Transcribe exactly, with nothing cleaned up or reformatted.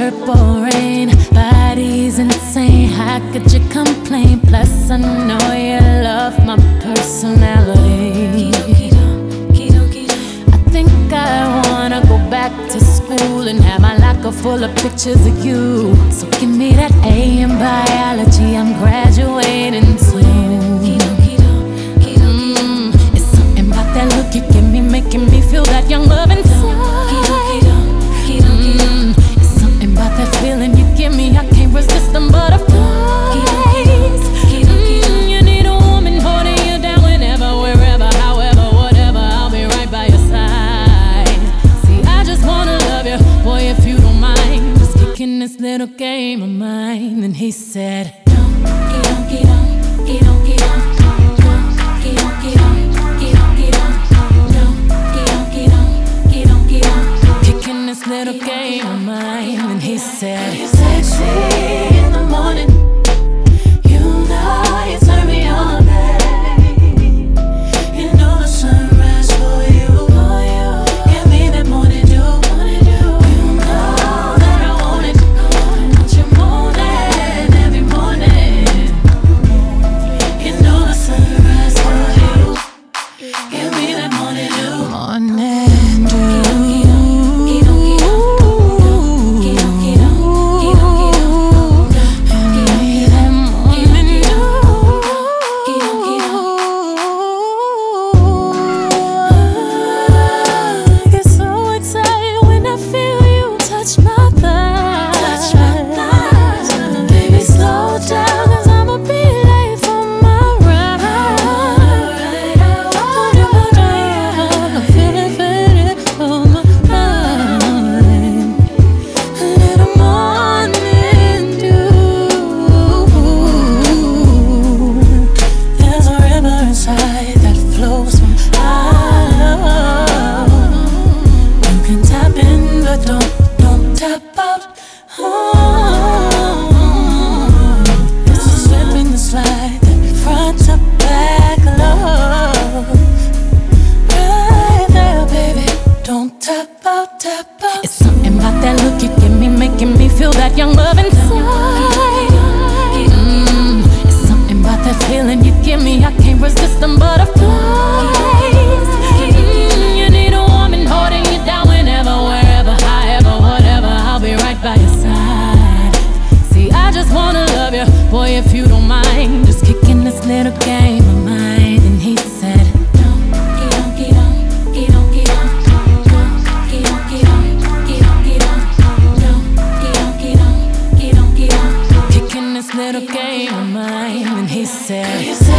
purple rain. Body's insane, how could you complain? Plus I know you love my personality. I think I wanna go back to school and have my locker full of pictures of you. So give me that A in biology, I'm graduating soon. Mm, it's something about that look you give me, making me feel that young love inside. Mm, it's something about that feeling you give me, I can't resist them butterflies. Mm, you need a woman holding you down whenever, wherever, however, whatever. I'll be right by your side. See, I just wanna love you, boy, if you don't mind, just kicking this little game of mine. And he said, kicking this little game of mine. And he said, you're sexy in the morning. You know you turn me on, babe. You know the sunrise for you. Give me that morning dew. You know that I want it. Want you moaning every morning. You know the sunrise for you. Give me that morning dew. morning dew. It's something about that look you give me, making me feel that young love inside. Mm, it's something about that feeling you give me, I can't resist them butterflies. Mm, you need a woman holding you down whenever, wherever, however, whatever. I'll be right by your side. See, I just wanna love you, boy, if you don't mind, just kicking this little game of mine. And he said, little game of mine. And he said,